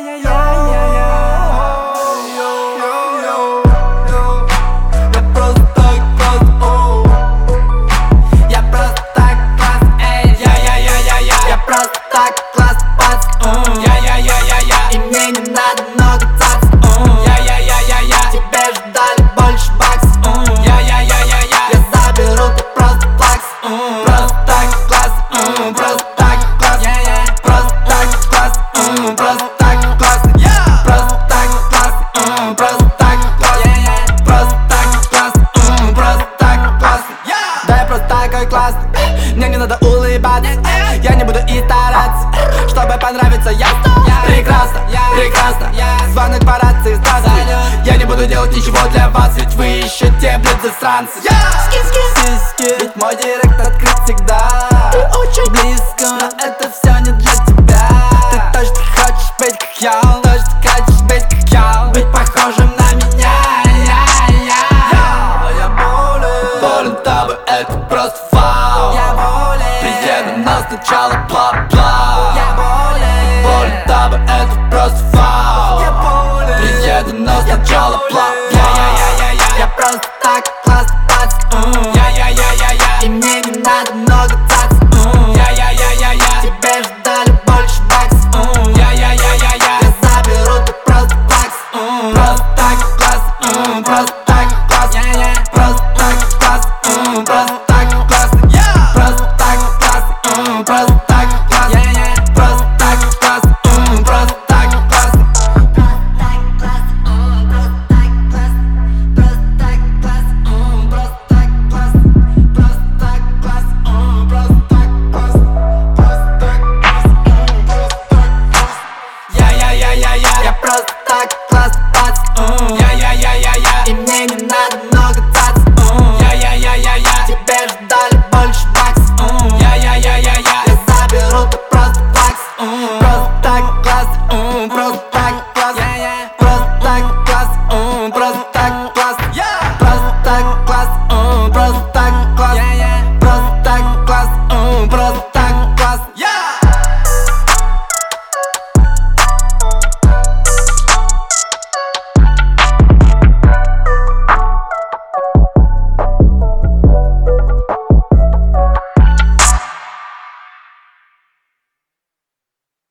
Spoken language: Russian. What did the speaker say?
Мне не надо улыбаться, я не буду и стараться, чтобы понравиться. Я прекрасно, прекрасно, звонок по рации, здравствуй. Я не буду делать ничего для вас, ведь вы еще те, блядь, засранцы. Сиськи, ведь мой директ открыт всегда. Ты очень близко, но это все не для тебя. Ты точно хочешь быть как я, точно хочешь быть как я, быть похожим на меня. Я болен тобой, это просто фау. Приеду, но сначала бла-бла. Болен тобой, это просто фау. Приеду, но сначала бла-бла. Я просто так